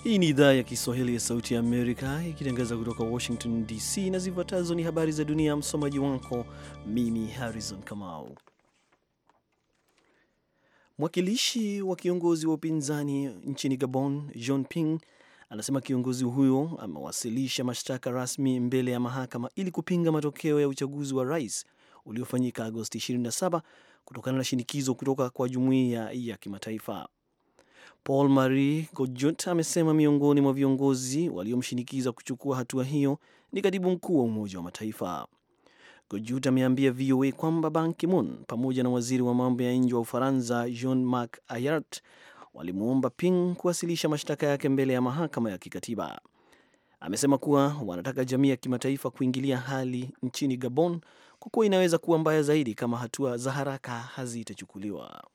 Hii ni idhaa ya Kiswahili ya Sauti ya Amerika ikitangaza kutoka Washington DC, na zifuatazo ni habari za dunia. Msomaji wako mimi Harrison Kamau. Mwakilishi wa kiongozi wa upinzani nchini Gabon, Jean Ping, anasema kiongozi huyo amewasilisha mashtaka rasmi mbele ya mahakama ili kupinga matokeo ya uchaguzi wa rais uliofanyika Agosti 27 kutokana na shinikizo kutoka kwa jumuiya ya kimataifa. Paul Marie Godjut amesema miongoni mwa viongozi waliomshinikiza kuchukua hatua hiyo ni katibu mkuu wa Umoja wa Mataifa. Godjut ameambia VOA kwamba Ban Ki-moon pamoja na waziri wa mambo ya nje wa Ufaransa Jean-Marc Ayrault walimuomba Ping kuwasilisha mashtaka yake mbele ya mahakama ya kikatiba. Amesema kuwa wanataka jamii ya kimataifa kuingilia hali nchini Gabon kwa kuwa inaweza kuwa mbaya zaidi kama hatua za haraka hazitachukuliwa.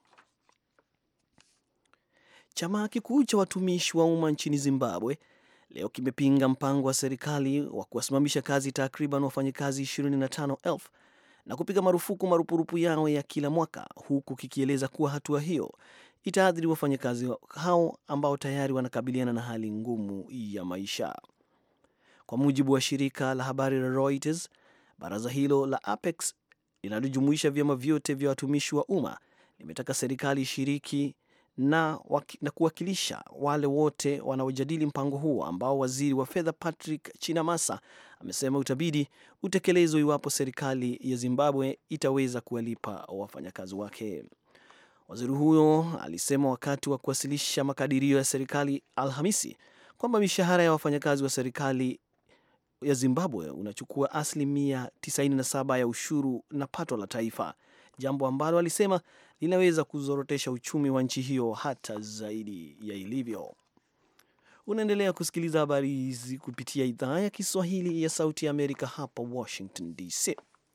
Chama kikuu cha watumishi wa umma nchini Zimbabwe leo kimepinga mpango wa serikali wa kuwasimamisha kazi takriban wafanyakazi 25,000 na kupiga marupurupu yao ya kila mwaka, huku kikieleza kuwa hatua hiyo itaathiri wafanyakazi hao ambao tayari wanakabiliana na hali ngumu ya maisha. Kwa mujibu wa shirika la habari la Reuters, baraza hilo la Apex linalojumuisha vyama vyote vya watumishi wa umma limetaka serikali ishiriki na kuwakilisha wale wote wanaojadili mpango huo ambao waziri wa fedha Patrick Chinamasa amesema utabidi utekelezwe iwapo serikali ya Zimbabwe itaweza kuwalipa wafanyakazi wake. Waziri huyo alisema wakati wa kuwasilisha makadirio ya serikali Alhamisi kwamba mishahara ya wafanyakazi wa serikali ya Zimbabwe unachukua 97% ya ushuru na pato la taifa, jambo ambalo alisema linaweza kuzorotesha uchumi wa nchi hiyo hata zaidi ya ilivyo. Unaendelea kusikiliza habari hizi kupitia idhaa ya Kiswahili ya Sauti ya Amerika hapa Washington DC.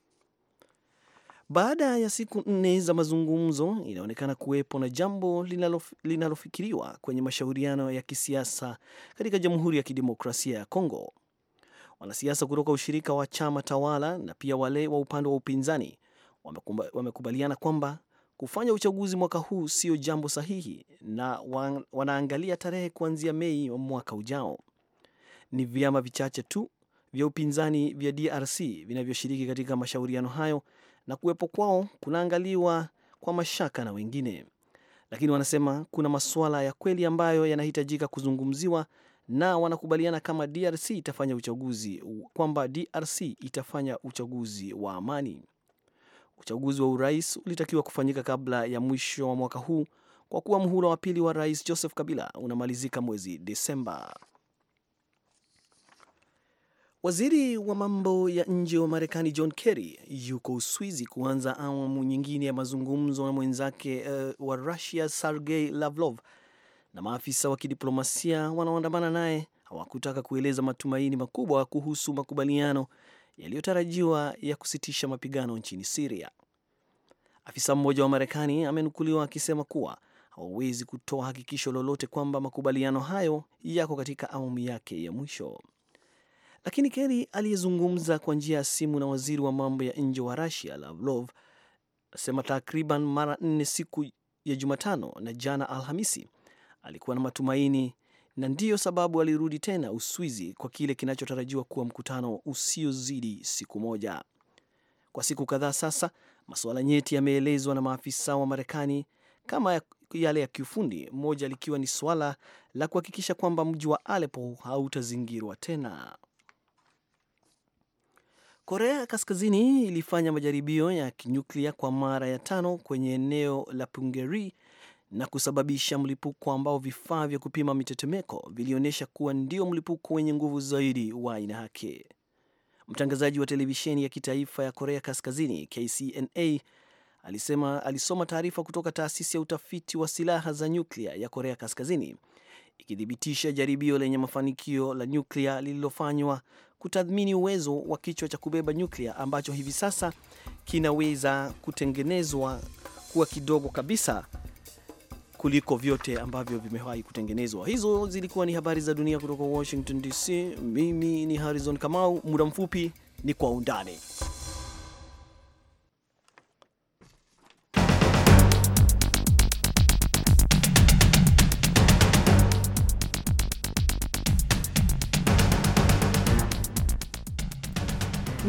Baada ya siku 4 za mazungumzo, inaonekana kuwepo na jambo linalofikiriwa kwenye mashauriano ya kisiasa katika Jamhuri ya Kidemokrasia ya Kongo. Wanasiasa kutoka ushirika wa chama tawala na pia wale wa upande wa upinzani wamekubaliana kwamba kufanya uchaguzi mwaka huu sio jambo sahihi na wanaangalia tarehe kuanzia Mei mwaka ujao. Ni vyama vichache tu vya upinzani vya DRC vinavyoshiriki katika mashauriano hayo, na kuwepo kwao kunaangaliwa kwa mashaka na wengine. Lakini wanasema kuna masuala ya kweli ambayo yanahitajika kuzungumziwa, na wanakubaliana kama DRC itafanya uchaguzi wa amani. Uchaguzi wa urais ulitakiwa kufanyika kabla ya mwisho wa mwaka huu kwa kuwa muhula wa pili wa Rais Joseph Kabila unamalizika mwezi Desemba. Waziri wa mambo ya nje wa Marekani John Kerry yuko Uswizi kuanza awamu nyingine ya mazungumzo na mwenzake wa Russia Sergei Lavrov, na maafisa wa kidiplomasia wanaoandamana naye hawakutaka kueleza matumaini makubwa kuhusu makubaliano yaliyotarajiwa ya kusitisha mapigano nchini Syria. Afisa mmoja wa Marekani amenukuliwa akisema kuwa hawawezi kutoa hakikisho lolote kwamba makubaliano hayo yako katika awamu yake ya mwisho. Lakini Kerry aliyezungumza kwa njia ya simu na waziri wa mambo ya nje wa Russia Lavrov asema takriban mara 4 siku ya Jumatano na jana Alhamisi alikuwa na matumaini, na ndiyo sababu alirudi tena Uswizi kwa kile kinachotarajiwa kuwa mkutano usiozidi siku moja. Kwa siku kadhaa sasa, masuala nyeti yameelezwa na maafisa wa Marekani kama yale ya kiufundi, moja likiwa ni swala la kuhakikisha kwamba mji wa Aleppo hautazingirwa tena. Korea Kaskazini ilifanya majaribio ya kinyuklia kwa mara ya 5 kwenye eneo la Punggye-ri na kusababisha mlipuko ambao vifaa vya kupima mitetemeko vilionyesha kuwa ndio mlipuko wenye nguvu zaidi wa aina yake. Mtangazaji wa televisheni ya kitaifa ya Korea Kaskazini KCNA alisoma taarifa kutoka taasisi ya utafiti wa silaha za nyuklia ya Korea Kaskazini ikithibitisha jaribio lenye mafanikio la nyuklia lililofanywa kutathmini uwezo wa kichwa cha kubeba nyuklia ambacho hivi sasa kinaweza kutengenezwa kuwa kidogo kabisa kuliko vyote ambavyo vimewahi kutengenezwa. Hizo zilikuwa ni habari za dunia kutoka Washington DC. Mimi ni Harrison Kamau. Muda mfupi ni kwa undani.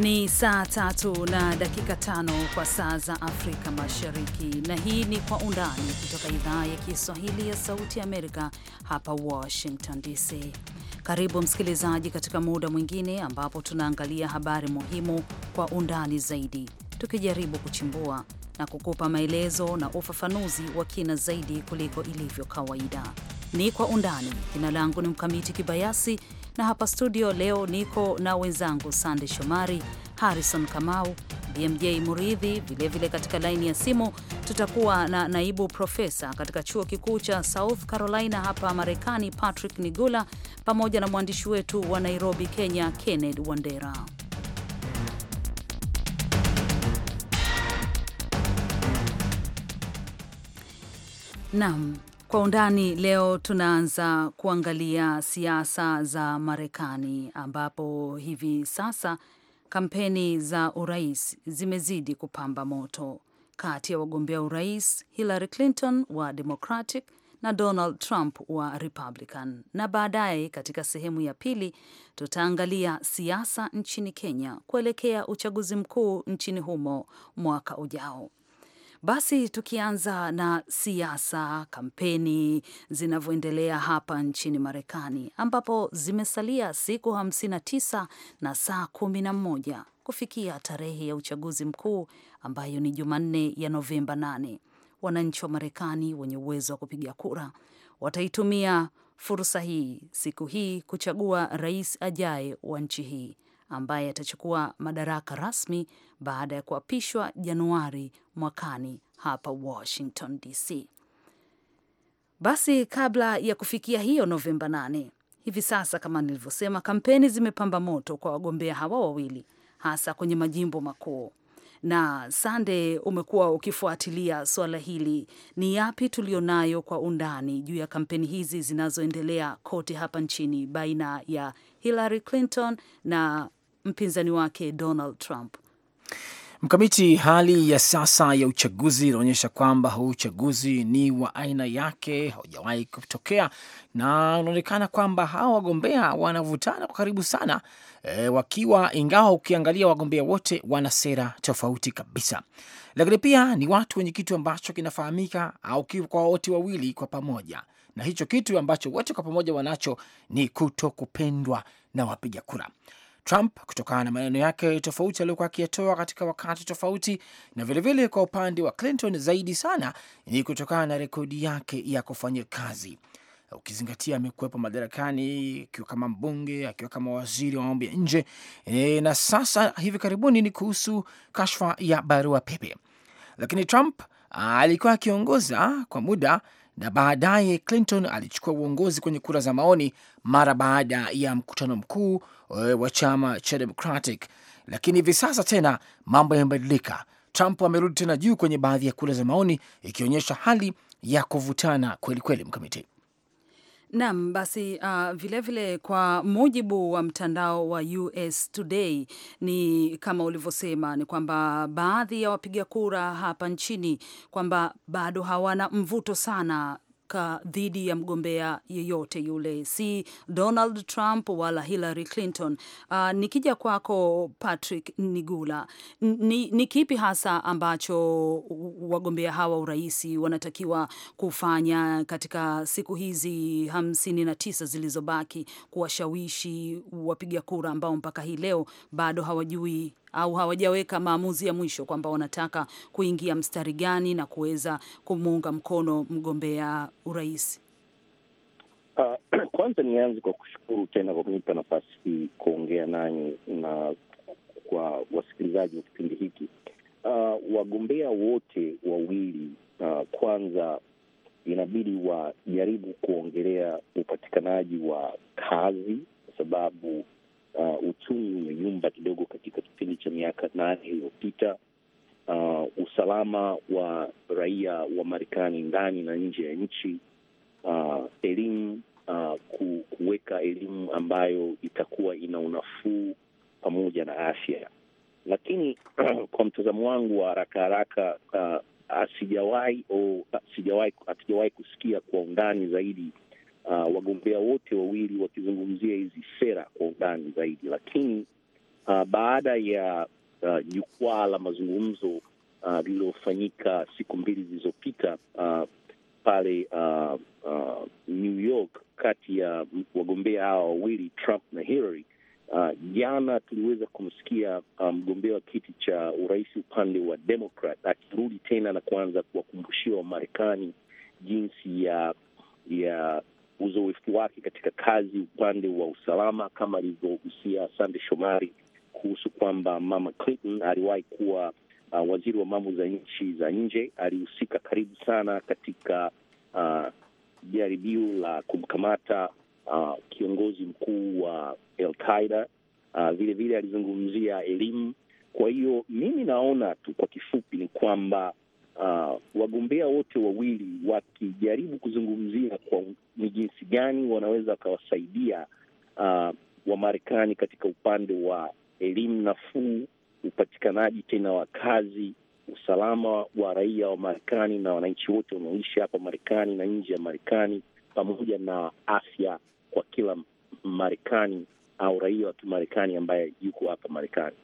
Ni saa 3:05 kwa saa za Afrika Mashariki, na hii ni Kwa Undani kutoka idhaa ya Kiswahili ya Sauti Amerika hapa Washington DC. Karibu msikilizaji katika muda mwingine ambapo tunaangalia habari muhimu kwa undani zaidi, tukijaribu kuchimbua na kukupa maelezo na ufafanuzi wa kina zaidi kuliko ilivyo kawaida. Ni Kwa Undani. Jina langu ni Mkamiti Kibayasi, na hapa studio leo niko na wenzangu Sande Shomari, Harrison Kamau, BMJ Muridhi. Vilevile katika laini ya simu tutakuwa na naibu profesa katika chuo kikuu cha South Carolina hapa Marekani, Patrick Nigula, pamoja na mwandishi wetu wa Nairobi, Kenya, Kenneth Wandera. Naam, Kwa Undani leo tunaanza kuangalia siasa za Marekani, ambapo hivi sasa kampeni za urais zimezidi kupamba moto kati ya wagombea urais Hillary Clinton wa Democratic na Donald Trump wa Republican. Na baadaye katika sehemu ya pili tutaangalia siasa nchini Kenya kuelekea uchaguzi mkuu nchini humo mwaka ujao. Basi tukianza na siasa, kampeni zinavyoendelea hapa nchini Marekani, ambapo zimesalia siku 59 na saa 11 kufikia tarehe ya uchaguzi mkuu ambayo ni Jumanne ya Novemba 8. Wananchi wa Marekani wenye uwezo wa kupiga kura wataitumia fursa hii, siku hii, kuchagua rais ajaye wa nchi hii ambaye atachukua madaraka rasmi baada ya kuapishwa Januari mwakani hapa Washington DC. Basi kabla ya kufikia hiyo Novemba 8, hivi sasa kama nilivyosema, kampeni zimepamba moto kwa wagombea hawa wawili, hasa kwenye majimbo makuu. Na Sande, umekuwa ukifuatilia swala hili, ni yapi tulionayo kwa undani juu ya kampeni hizi zinazoendelea kote hapa nchini baina ya Hillary Clinton na mpinzani wake Donald Trump? Mkamiti, hali ya sasa ya uchaguzi inaonyesha kwamba huu uchaguzi ni wa aina yake, haujawahi kutokea, na unaonekana kwamba hawa wagombea wanavutana kwa karibu sana, ingawa ukiangalia wagombea wote wana sera tofauti kabisa, lakini pia ni watu wenye kitu ambacho kinafahamika au kwa wote wawili kwa pamoja, na hicho kitu ambacho wote kwa pamoja wanacho ni kutokupendwa na wapiga kura. Trump, kutokana na maneno yake tofauti aliyokuwa akiyatoa katika wakati tofauti, na vilevile kwa upande wa Clinton zaidi sana ni kutokana na rekodi yake ya kufanya kazi. Ukizingatia amekuwepo madarakani akiwa kama mbunge, akiwa kama waziri wa mambo ya nje, na sasa hivi karibuni ni kuhusu kashfa ya barua pepe. Lakini Trump alikuwa akiongoza kwa muda, na baadaye Clinton alichukua uongozi kwenye kura za maoni mara baada ya mkutano mkuu wa chama cha Democratic. Lakini hivi sasa tena mambo yamebadilika. Trump amerudi tena juu kwenye baadhi ya kura za maoni, ikionyesha hali ya kuvutana kweli kweli, Mkamiti. Naam, basi vilevile kwa mujibu wa mtandao wa US Today, ni kama ulivyosema, ni kwamba baadhi ya wapiga kura hapa nchini kwamba bado hawana mvuto sana dhidi ya mgombea yeyote yule, si Donald Trump wala Hillary Clinton. Nikija kwako Patrick Nigula, ni kipi hasa ambacho wagombea hawa uraisi wanatakiwa kufanya katika siku hizi 59 zilizobaki kuwashawishi wapiga kura ambao mpaka hii leo bado hawajui au hawajaweka maamuzi ya mwisho kwamba wanataka kuingia mstari gani na kuweza kumuunga mkono mgombea urais? Kwanza nianze kwa kushukuru tena kwa kunipa nafasi hii kuongea nanyi na kwa wasikilizaji wa kipindi hiki. Wagombea wote wawili, kwanza inabidi wajaribu kuongelea upatikanaji wa kazi, kwa sababu uchumi umeyumba kidogo katika kipindi cha miaka 8 iliyopita. Usalama wa raia wa Marekani ndani na nje ya nchi, elimu, kuweka elimu ambayo itakuwa ina unafuu pamoja na afya. Lakini kwa mtazamo wangu wa haraka hatujawahi kusikia kwa undani zaidi wagombea wote wawili wakizungumzia hizi sera kwa undani zaidi. Lakini baada ya jukwaa la mazungumzo lililofanyika siku 2 zilizopita pale New York kati ya wagombea hawa wawili Trump na Hillary. Jana tuliweza kumsikia mgombea wa kiti cha urais upande wa Democrat akirudi tena na kuanza kuwakumbushia Wamarekani jinsi ya uzoefu wake katika kazi upande wa usalama, kama alivyogusia Sande Shomari kuhusu kwamba Mama Clinton aliwahi kuwa waziri wa mambo za nchi za nje. Alihusika karibu sana katika jaribio la kumkamata kiongozi mkuu wa Al-Qaeda. Vile vile alizungumzia elimu. Kwa hiyo mimi naona tu kwa kifupi ni kwamba wagombea wote wawili wakijaribu kuzungumzia kwa ni jinsi gani wanaweza wakawasaidia Wamarekani katika upande wa elimu nafuu, upatikanaji tena wa kazi, usalama wa raia wa Marekani na wananchi wote wanaoishi hapa Marekani na nje ya Marekani, pamoja na afya kwa kila Marekani au raia wa Kimarekani ambaye yuko hapa Marekani.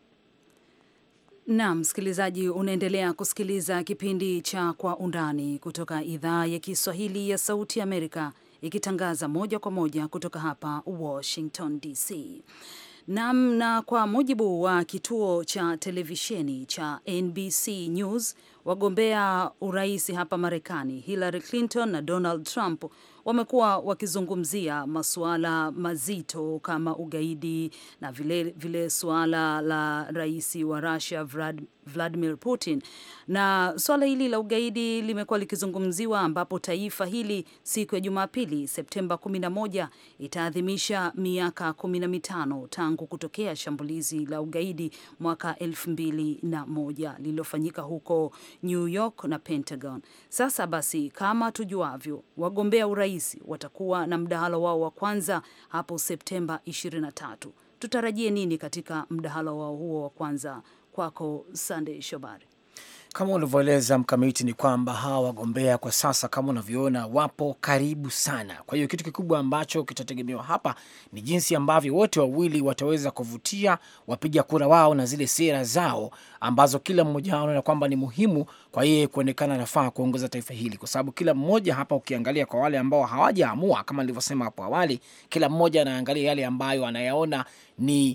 Naam, msikilizaji, unaendelea kusikiliza kipindi cha Kwa Undani kutoka idhaa ya Kiswahili ya Sauti ya Amerika, ikitangaza moja kwa moja kutoka hapa Washington DC. Naam, na kwa mujibu wa kituo cha televisheni cha NBC News, wagombea urais hapa Marekani Hillary Clinton na Donald Trump wamekuwa wakizungumzia masuala mazito kama ugaidi na vile suala la rais wa Russia Vladimir Putin. Na suala hili la ugaidi limekuwa likizungumziwa, ambapo taifa hili siku ya Jumapili Septemba 11 itaadhimisha miaka 15 tangu kutokea shambulizi la ugaidi mwaka 2001 lililofanyika huko New York na Pentagon. Sasa basi, kama tujuavyo, wagombea urais watakuwa na mdahalo wao wa kwanza hapo Septemba 23. Tutarajie nini katika mdahalo wao huo wa kwanza? Kwako Sunday Shobari. Kama ulivyoeleza Mkamiti, ni kwamba hawa wagombea kwa sasa kama unavyoona wapo karibu sana. Kwa hiyo kitu kikubwa ambacho kitategemewa hapa ni jinsi ambavyo wote wawili wataweza kuvutia wapiga kura wao na zile sera zao ambazo kila mmoja wao anaona kwamba ni muhimu kwa yeye kuonekana nafaa kuongoza taifa hili, kwa sababu kila mmoja hapa, ukiangalia kwa wale ambao hawajaamua kama nilivyosema hapo awali, kila mmoja anaangalia yale ambayo anayaona ni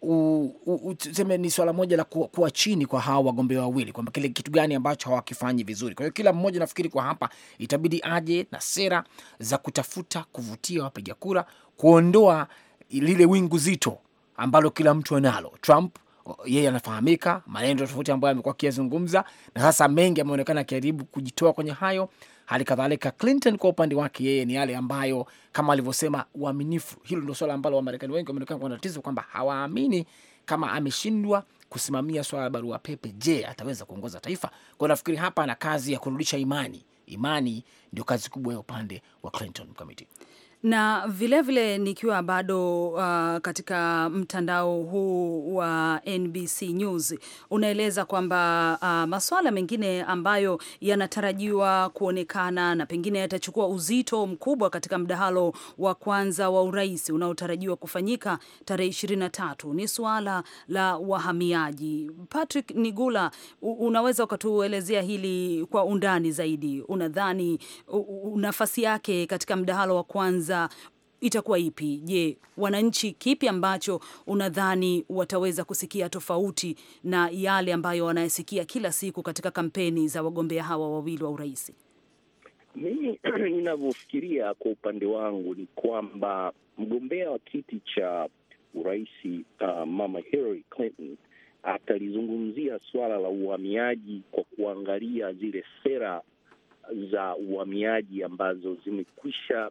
tuseme ni swala moja la kuwa chini kwa hawa wagombea wawili, kwamba kile kitu gani ambacho hawakifanyi vizuri. Kwa hiyo kila mmoja nafikiri kwa hapa itabidi aje na sera za kutafuta kuvutia wapiga kura, kuondoa lile wingu zito ambalo kila mtu analo. Trump yeye anafahamika maneno tofauti ambayo amekuwa akizungumza, na sasa mengi ameonekana akijaribu kujitoa kwenye hayo. Hali kadhalika Clinton kwa upande wake yeye ni yale ambayo kama alivyosema uaminifu. Hilo ndio swala ambalo Wamarekani wengi wameonekana kwa tatizo, kwamba hawaamini kama ameshindwa kusimamia swala la barua pepe, je, ataweza kuongoza taifa? Kwa nafikiri hapa ana kazi ya kurudisha imani. Imani ndio kazi kubwa ya upande wa Clinton Committee. Na vile nikiwa bado katika mtandao huu wa NBC News unaeleza kwamba masuala mengine ambayo yanatarajiwa kuonekana na pengine yatachukua uzito mkubwa katika mdahalo wa kwanza wa urais unaotarajiwa kufanyika tarehe 23 ni suala la wahamiaji. Patrick Nigula, unaweza ukatuelezea hili kwa undani zaidi? Unadhani nafasi yake katika mdahalo wa kwanza itakuwa ipi? Je, wananchi kipi ambacho unadhani wataweza kusikia tofauti na yale ambayo wanayasikia kila siku katika kampeni za wagombea hawa wawili wa urais? Mimi ninavyofikiria kwa upande wangu ni kwamba mgombea wa kiti cha urais Mama Hillary Clinton atalizungumzia suala la uhamiaji kwa kuangalia zile sera za uhamiaji ambazo zimekwisha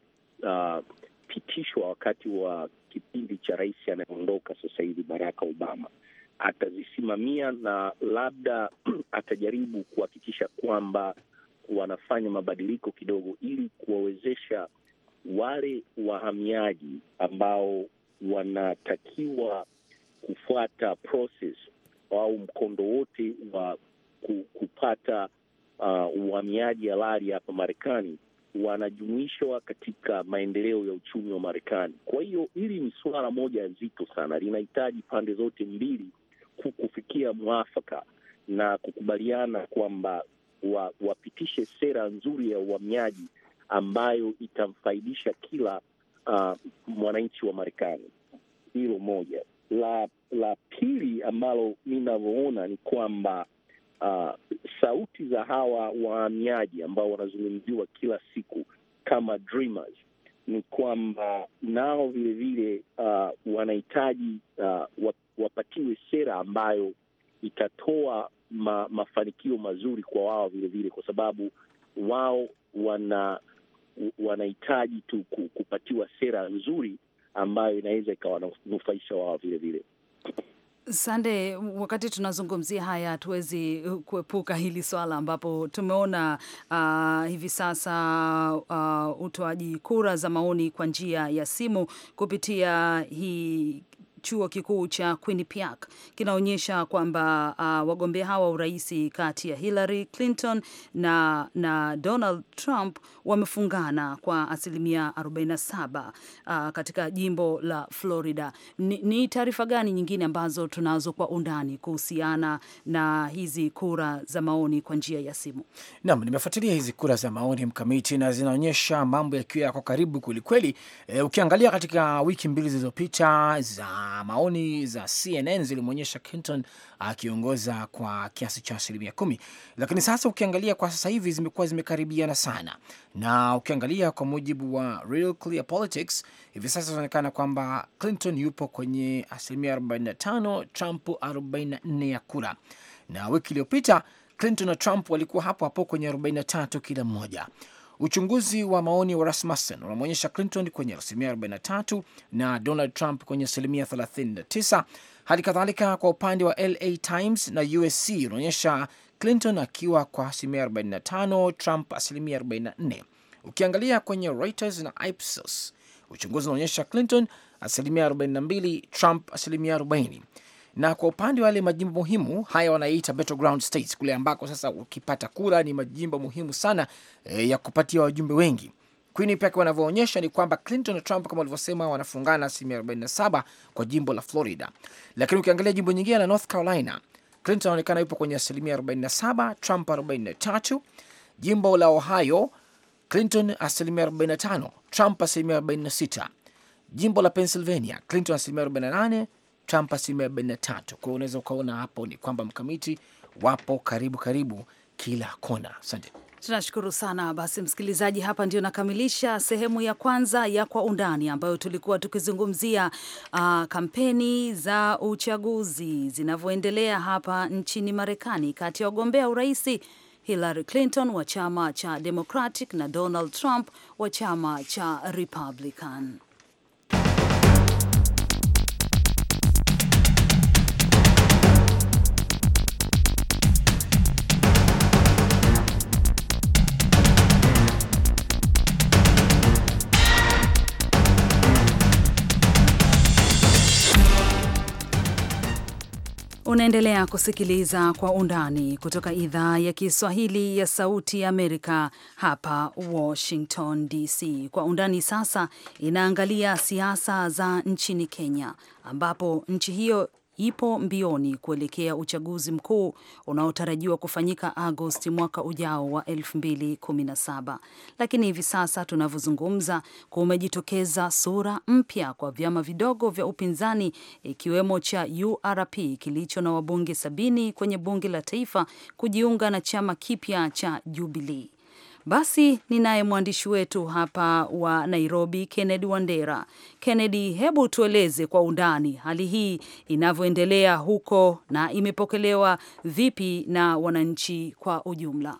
pitishwa wakati wa kipindi cha rais anayeondoka sasa hivi Barack Obama. Atazisimamia na labda atajaribu kuhakikisha kwamba wanafanya mabadiliko kidogo ili kuwawezesha wale wahamiaji ambao wanatakiwa kufuata process au mkondo wote wa kupata uhamiaji halali hapa Marekani wanajumuishwa katika maendeleo ya uchumi wa Marekani. Kwa hiyo hili ni suala moja zito sana, linahitaji pande zote mbili kufikia mwafaka na kukubaliana kwamba wapitishe sera nzuri ya uhamiaji ambayo itamfaidisha kila mwananchi wa Marekani. Hilo moja. La pili ambalo ninavyoona ni kwamba sauti za hawa wahamiaji ambao wanazungumziwa kila siku kama dreamers, ni kwamba nao vile vile wanahitaji wapatiwe sera ambayo itatoa mafanikio mazuri kwa wao vile vile, kwa sababu wao wanahitaji tu kupatiwa sera nzuri ambayo inaweza ikawanufaisha wao vile vile. Sande, wakati tunazungumzia haya hatuwezi kuepuka hili swala ambapo tumeona hivi sasa utoaji kura za maoni kwa njia ya simu kupitia hii chuo kikuu cha Quinnipiac kinaonyesha kwamba wagombea hawa urais kati ya Hillary Clinton na Donald Trump wamefungana kwa 47% katika jimbo la Florida. Ni taarifa gani nyingine ambazo tunazo kwa undani kuhusiana na hizi kura za maoni kwa njia ya simu? Naam, nimefuatilia hizi kura za maoni Mkamiti, na zinaonyesha mambo yakiwa yako karibu kwelikweli. Ukiangalia katika wiki mbili zilizopita za maoni za CNN zilimwonyesha Clinton akiongoza kwa kiasi cha 10%, lakini sasa ukiangalia kwa sasa hivi zimekuwa zimekaribiana sana, na ukiangalia kwa mujibu wa Real Clear Politics hivi sasa inaonekana kwamba Clinton yupo kwenye 45%, Trump 44% ya kura, na wiki iliyopita Clinton na Trump walikuwa hapo hapo kwenye 43 kila mmoja. Uchunguzi wa maoni wa Rasmussen unamwonyesha Clinton kwenye 43% na Donald Trump kwenye 39%. Hali kadhalika kwa upande wa LA Times na USC unaonyesha Clinton akiwa kwa 45%, Trump 44%. Ukiangalia kwenye Reuters na Ipsos, uchunguzi unaonyesha Clinton 42%, Trump 40%. Na kwa upande wa wale majimbo muhimu, haya wanaita battleground states, kule ambako sasa ukipata kura ni majimbo muhimu sana ya kupatia wajumbe wengi. Quinnipiac wanavyoonyesha ni kwamba Clinton na Trump kama walivyosema wanafungana 47% kwa jimbo la Florida. Lakini ukiangalia jimbo nyingine la North Carolina, Clinton anaonekana yupo kwenye 47%, Trump 43%. Jimbo la Ohio, Clinton 45%, Trump 46%. Jimbo la Pennsylvania, Clinton 48%, Trump 43%. Kwa hiyo unaweza ukaona hapo ni kwamba Mkamiti wapo karibu kila kona. Asante. Tunashukuru sana. Basi msikilizaji, hapa ndio nakamilisha sehemu ya kwanza ya Kwa Undani ambayo tulikuwa tukizungumzia kampeni za uchaguzi zinavyoendelea hapa nchini Marekani kati ya wagombea urais Hillary Clinton wa chama cha Democratic na Donald Trump wa chama cha Republican. Unaendelea kusikiliza Kwa Undani kutoka idhaa ya Kiswahili ya Sauti ya Amerika hapa Washington DC. Kwa Undani sasa inaangalia siasa za nchini Kenya, ambapo nchi hiyo ipo mbioni kuelekea uchaguzi mkuu unaotarajiwa kufanyika Agosti mwaka ujao wa 2017. Lakini hivi sasa tunavyozungumza kumejitokeza sura mpya kwa vyama vidogo vya upinzani ikiwemo cha URP kilicho na wabunge 70 kwenye bunge la taifa kujiunga na chama kipya cha Jubilee. Basi ninaye mwandishi wetu hapa wa Nairobi, Kennedy Wandera. Kennedy, hebu tueleze kwa undani hali hii inavyoendelea huko na imepokelewa vipi na wananchi kwa ujumla?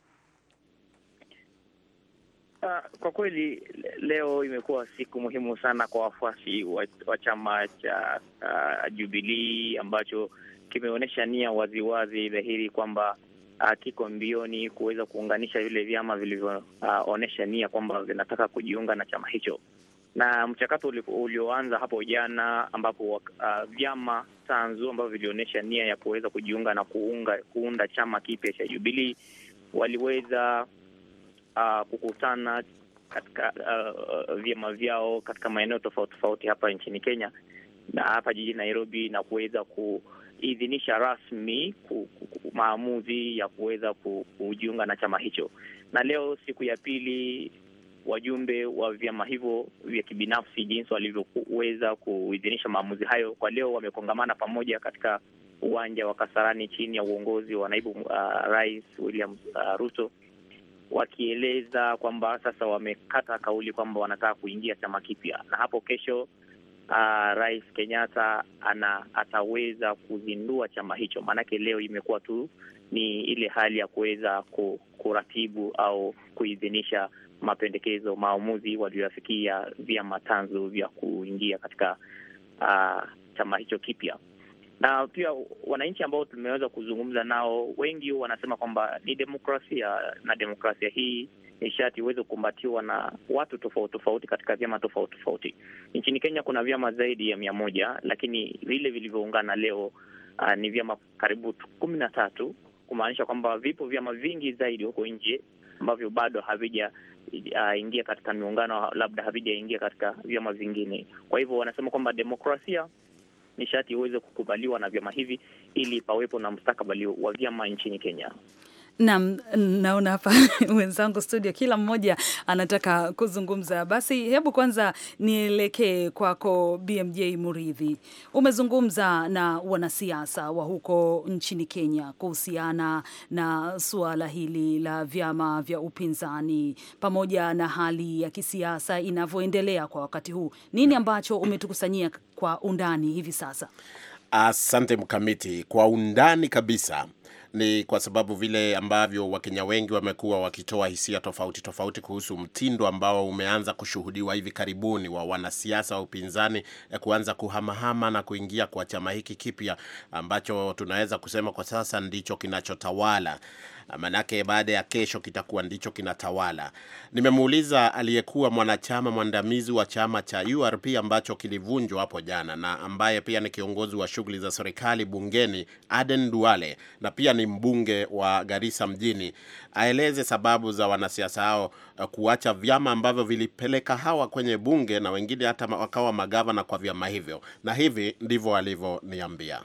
Kwa kweli leo imekuwa siku muhimu sana kwa wafuasi wa chama cha Jubilee ambacho kimeonyesha nia waziwazi dhahiri kwamba kiko mbioni kuweza kuunganisha vile vyama vilivyoonyesha nia kwamba vinataka kujiunga na chama hicho. Na mchakato ulioanza hapo jana ambapo vyama tanzu ambavyo vilionyesha nia ya kuweza kujiunga na kuunda chama kipya cha Jubilee waliweza kukutana katika vyama vyao katika maeneo tofauti tofauti hapa nchini Kenya na hapa jijini Nairobi, na kuweza kuidhinisha rasmi maamuzi ya kuweza kujiunga na chama hicho. Na leo siku ya pili, wajumbe wa vyama hivyo vya kibinafsi, jinsi walivyoweza kuidhinisha maamuzi hayo, kwa leo wamekongamana pamoja katika uwanja wa Kasarani chini ya uongozi wa naibu rais William Ruto, wakieleza kwamba sasa wamekata kauli kwamba wanataka kuingia chama kipya. Na hapo kesho Rais Kenyatta ataweza kuzindua chama hicho. Maanake leo imekuwa tu ni ile hali ya kuweza kuratibu au kuidhinisha mapendekezo, maamuzi walioyafikia vyama tanzu vya kuingia katika chama hicho kipya. Na pia wananchi ambao tumeweza kuzungumza nao, wengi wanasema kwamba ni demokrasia, na demokrasia hii nishati iweze kukumbatiwa na watu tofauti tofauti katika vyama tofauti tofauti. Nchini Kenya kuna vyama zaidi ya 100, lakini vile vilivyoungana leo ni vyama karibu 13, kumaanisha kwamba vipo vyama vingi zaidi huko nje ambavyo bado havija ingia katika miungano, labda havijaingia katika vyama vingine. Kwa hivyo wanasema kwamba demokrasia nishati iweze kukubaliwa na vyama hivi ili pawepo na mustakabali wa vyama nchini Kenya. Naona hapa wenzangu studio kila mmoja anataka kuzungumza. Basi hebu kwanza nielekee kwako BMJ Muridhi. Umezungumza na wanasiasa wa huko nchini Kenya kuhusiana na suala hili la vyama vya upinzani pamoja na hali ya kisiasa inavyoendelea kwa wakati huu. Nini ambacho umetukusanyia kwa undani hivi sasa? Asante Mkamiti. Kwa undani kabisa ni kwa sababu vile ambavyo Wakenya wengi wamekuwa wakitoa hisia tofauti tofauti kuhusu mtindo ambao umeanza kushuhudiwa hivi karibuni wa wanasiasa wa upinzani kuanza kuhamahama na kuingia kwa chama hiki kipya ambacho tunaweza kusema kwa sasa ndicho kinachotawala. Manake baada ya kesho kitakuwa ndicho kinatawala. Nimemuuliza aliyekuwa mwanachama mwandamizi wa chama cha URP ambacho kilivunjwa hapo jana na ambaye pia ni kiongozi wa shughuli za serikali bungeni, Aden Duale, na pia ni mbunge wa Garissa mjini, aeleze sababu za wanasiasa hao kuacha vyama ambavyo vilipeleka hawa kwenye bunge na wengine hata wakawa magavana kwa vyama hivyo. Na hivi ndivyo alivyoniambia.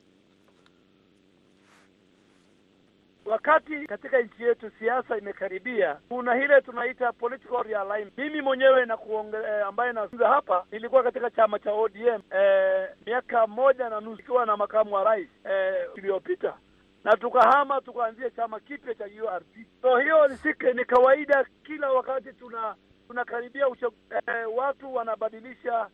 Wakati katika nchi yetu siasa imekaribia, kuna ile tunaita political realignment. Mimi mwenyewe na ambaye nazungumza hapa nilikuwa katika chama cha ODM miaka 1.5 ikiwa na makamu wa rais iliyopita, na tukahama tukaanzia chama kipya cha URP. So hiyo ni kawaida, kila wakati tunakaribia watu wanabadilisha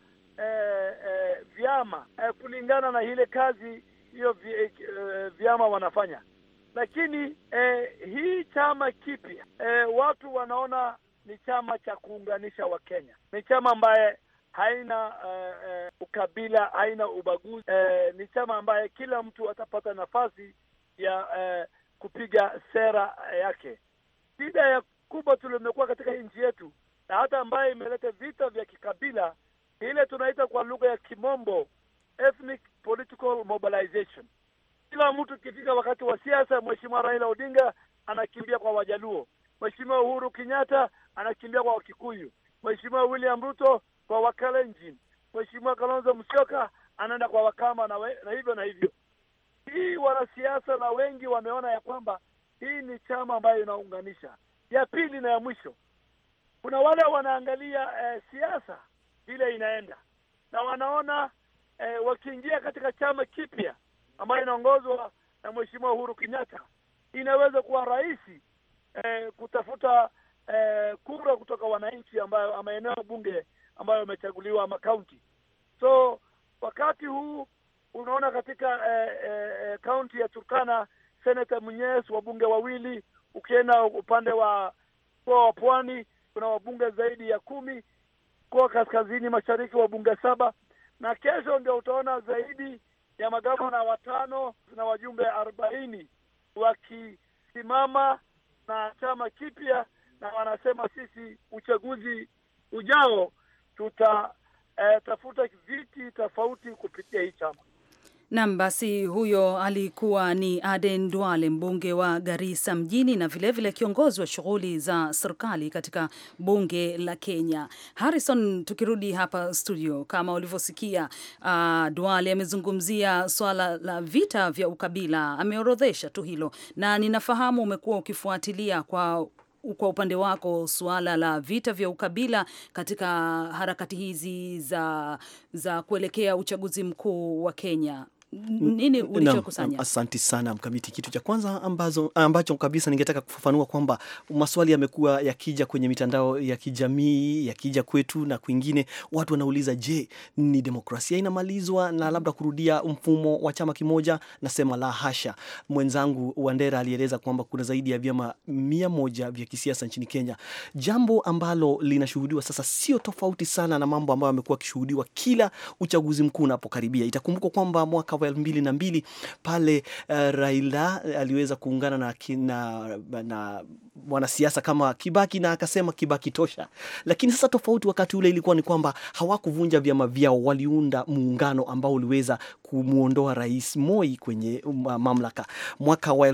vyama kulingana na ile kazi hiyo vyama wanafanya. Lakini hii chama kipya watu wanaona ni chama cha kuunganisha Wakenya. Ni chama ambaye haina ukabila, haina ubaguzi. Ni chama ambaye kila mtu atapata nafasi ya kupiga sera yake. Shida ya kubwa tulimekuwa katika nchi yetu na hata ambaye imeleta vita vya kikabila, ile tunaita kwa lugha ya Kimombo ethnic political mobilization. Kila mtu kifika wakati wa siasa, Mheshimiwa Raila Odinga anakimbia kwa Wajaluo, Mheshimiwa Uhuru Kenyatta anakimbia kwa Wakikuyu, Mheshimiwa William Ruto kwa Wakalenjin, Mheshimiwa Kalonzo Musyoka anaenda kwa Wakamba na hivyo na hivyo. Hii wanasiasa na wengi wameona ya kwamba hii ni chama ambayo inaunganisha. Ya pili na ya mwisho, kuna wale wanaangalia siasa vile inaenda na wanaona wakiingia katika chama kipya ambayo inaongozwa na Mheshimiwa Uhuru Kenyatta, inaweza kuwa rahisi kutafuta kura kutoka wananchi ambayo maeneo bunge ambayo yamechaguliwa ama county. So wakati huu unaona katika county ya Turkana, Senator Munyes wabunge 2, ukienda upande wa Pwani kuna wabunge zaidi ya 10, kwa kaskazini mashariki wabunge 7, na kesho ndio utaona zaidi ya magavana 5 na wajumbe 40 wakisimama na chama kipya, na wanasema sisi uchaguzi ujao tutatafuta viti tofauti kupitia hii chama. Nam, basi huyo alikuwa ni Aden Duale, mbunge wa Garissa mjini na vilevile kiongozi wa shughuli za serikali katika bunge la Kenya. Harrison, tukirudi hapa studio, kama ulivyosikia, Duale amezungumzia swala la vita vya ukabila, ameorodhesha tu hilo, na ninafahamu umekuwa ukifuatilia kwa upande wako suala la vita vya ukabila katika harakati hizi za kuelekea uchaguzi mkuu wa Kenya. Nini ulichokusanya? Asante sana Mkamiti. Kitu cha kwanza ambacho kabisa ningetaka kufafanua kwamba maswali yamekuwa yakija kwenye mitandao ya kijamii, yakija kwetu na kwingine, watu wanauliza, je, ni demokrasia inamalizwa na labda kurudia mfumo wa chama kimoja? Nasema la hasha. Mwenzangu Wandera alieleza kwamba kuna zaidi ya vyama 100 vya kisiasa nchini Kenya. Jambo ambalo linashuhudiwa sasa sio tofauti sana na mambo ambayo yamekuwa yakishuhudiwa kila uchaguzi mkuu unapokaribia. Itakumbukwa kwamba mwaka wa 2002 pale Raila aliweza kuungana na wanasiasa kama Kibaki na akasema Kibaki tosha. Lakini sasa tofauti wakati ule ilikuwa ni kwamba hawakuvunja vyama vyao, waliunda muungano ambao uliweza kumuondoa Rais Moi kwenye mamlaka. Mwaka wa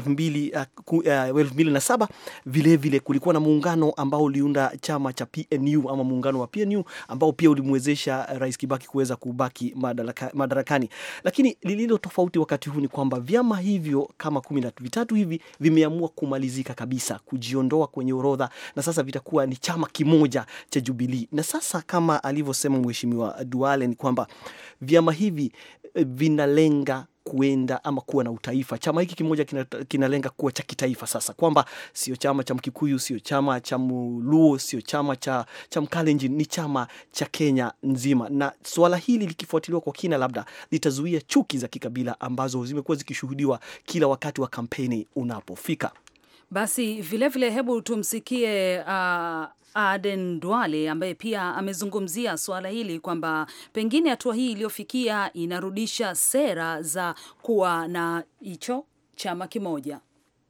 2007 vile kulikuwa na muungano ambao uliunda chama cha PNU ama muungano wa PNU ambao pia ulimwezesha Rais Kibaki kuweza kubaki madarakani. Lakini lililo tofauti wakati huu ni kwamba vyama hivyo kama 13 hivi vimeamua kumalizika kabisa, kujiondoa kwenye orodha, na sasa vitakuwa ni chama kimoja cha Jubilee. Na sasa kama alivyosema Mheshimiwa Duale ni kwamba vyama hivi vinalenga kuenda ama kuwa na utaifa. Chama hiki kimoja kinalenga kuwa cha kitaifa sasa, kwamba sio chama cha Mkikuyu, sio chama cha Mluo, sio chama cha Mkalenjin, ni chama cha Kenya nzima. Na swala hili likifuatiliwa kwa kina, labda litazuia chuki za kikabila ambazo zimekuwa zikishuhudiwa kila wakati wa kampeni unapofika. Basi vilevile hebu tumsikie Aden Duale ambaye pia amezungumzia suala hili kwamba pengine hatua hii iliyofikia inarudisha sera za kuwa na hicho chama kimoja.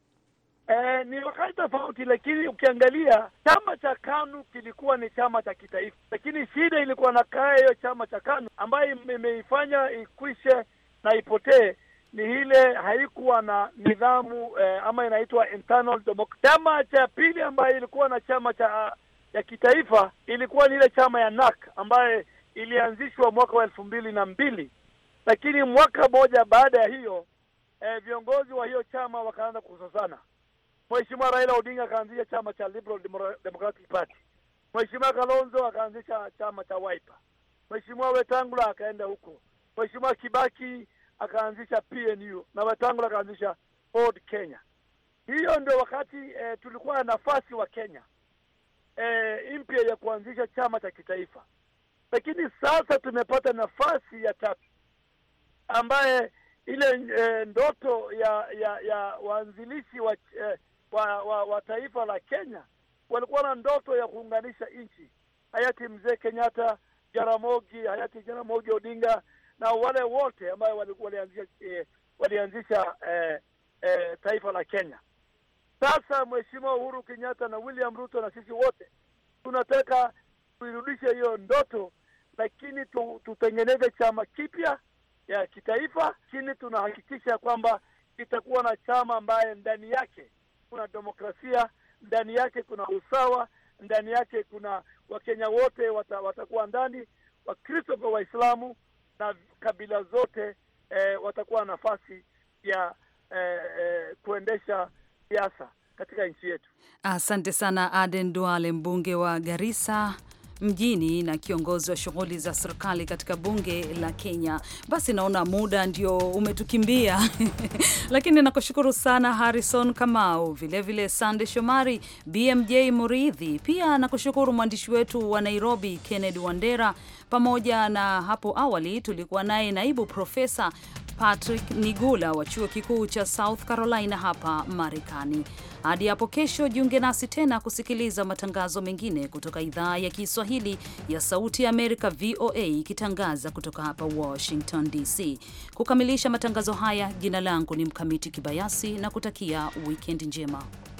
Ni wakati tofauti, lakini ukiangalia chama cha KANU kilikuwa ni chama cha kitaifa, lakini shida ilikuwa na hiyo chama cha KANU ambayo imeifanya ikwishe na ipotee ni ile haikuwa na nidhamu ama inaitwa internal democracy. Chama cha pili ambayo ilikuwa na chama ya kitaifa ilikuwa ni ile chama ya NAK ambaye ilianzishwa mwaka wa 2002, lakini mwaka moja baada ya hiyo viongozi wa hiyo chama wakaanza kusosana. Mheshimiwa Raila Odinga akaanzisha chama cha Liberal Democratic Party, Mheshimiwa Kalonzo akaanzisha chama cha Wiper, Mheshimiwa Wetangula akaenda huko, Mheshimiwa Kibaki akaanzisha PNU na Wetangula akaanzisha Ford Kenya. Hiyo ndio wakati tulikuwa na nafasi wa Kenya mpya ya kuanzisha chama cha kitaifa, lakini sasa tumepata nafasi ya tatu ambaye ile ndoto ya waanzilishi wa taifa la Kenya walikuwa na ndoto ya kuunganisha nchi. Hayati Mzee Kenyatta, hayati Jaramogi Odinga na wale wote ambao walianzisha taifa la Kenya. Sasa Mheshimiwa Uhuru Kenyatta na William Ruto na sisi wote tunataka kuirudisha hiyo ndoto, lakini tutengeneze chama kipya ya kitaifa, lakini tunahakikisha kwamba itakuwa na chama ambaye ndani yake kuna demokrasia, ndani yake kuna usawa, ndani yake kuna Wakenya wote watakuwa ndani, Wakristo kwa Waislamu na kabila zote watakuwa nafasi ya kuendesha siasa katika nchi yetu. Asante sana Aden Duale, mbunge wa Garissa mjini na kiongozi wa shughuli za serikali katika bunge la Kenya. Basi naona muda ndio umetukimbia lakini nakushukuru sana Harrison Kamau, vilevile Sande Shomari, BMJ Muridhi, pia nakushukuru mwandishi wetu wa Nairobi Kennedy Wandera, pamoja na hapo awali tulikuwa naye naibu profesa Patrick Nigula wa chuo kikuu cha South Carolina hapa Marekani. Hadi hapo kesho, jiunge nasi tena kusikiliza matangazo mengine kutoka idhaa ya Kiswahili ya Sauti ya Amerika VOA ikitangaza kutoka hapa Washington DC. Kukamilisha matangazo haya, jina langu ni Mkamiti Kibayasi na kutakia weekend njema.